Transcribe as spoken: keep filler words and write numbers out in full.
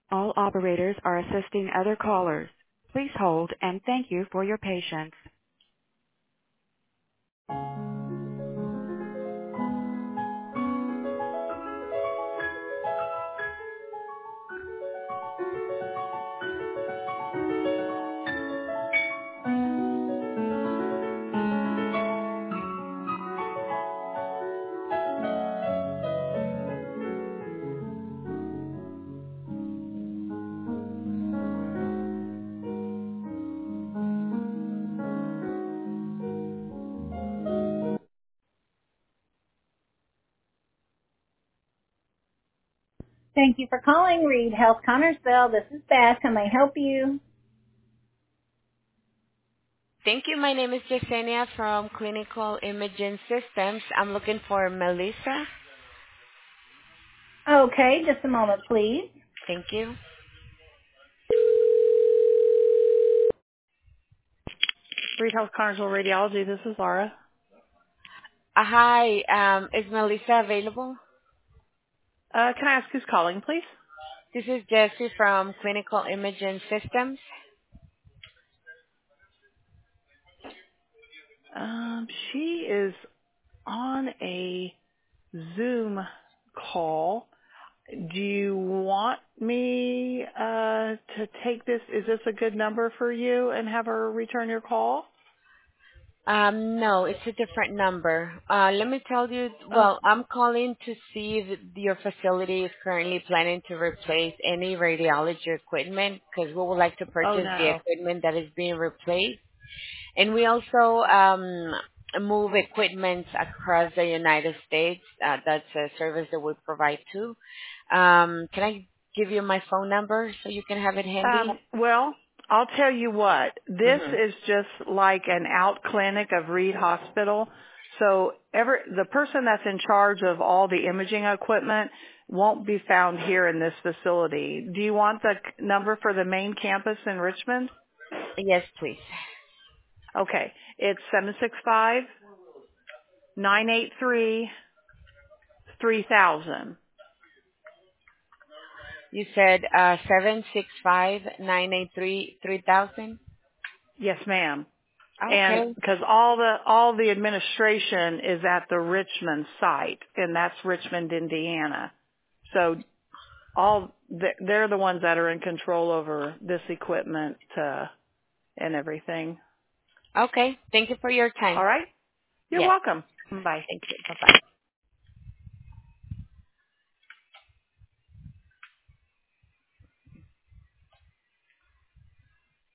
All operators are assisting other callers. Please hold and thank you for your patience. Thank you for calling Reed Health Connersville. This is Beth. How may I help you? Thank you. My name is Yesenia from Clinical Imaging Systems. I'm looking for Melissa. Okay, just a moment, please. Thank you. Reed Health Connersville Radiology, this is Laura. Uh, hi, um, is Melissa available? Uh, can I ask who's calling, please? This is Jessie from Clinical Imaging Systems. Um, she is on a Zoom call. Do you want me uh, to take this? Is this a good number for you and have her return your call? Um, no, it's a different number. Uh, let me tell you, Oh, well, I'm calling to see if your facility is currently planning to replace any radiology equipment because we would like to oh purchase the no. equipment that is being replaced. And we also um, move equipment across the United States. Uh, that's a service that we provide too. Um, can I give you my phone number so you can have it handy? Um, well, I'll tell you what. This Mm-hmm. is just like an out clinic of Reed Hospital. So every the person that's in charge of all the imaging equipment won't be found here in this facility. Do you want the c- number for the main campus in Richmond? Yes, please. Okay, it's seven six five nine eight three three thousand. You said uh, seven six five nine eight three three thousand. Yes, ma'am. And Okay. because all the all the administration is at the Richmond site, and that's Richmond, Indiana. So all th- they're the ones that are in control over this equipment uh, and everything. Okay. Thank you for your time. All right, you're Yes. welcome. Bye. Thank you. Bye bye.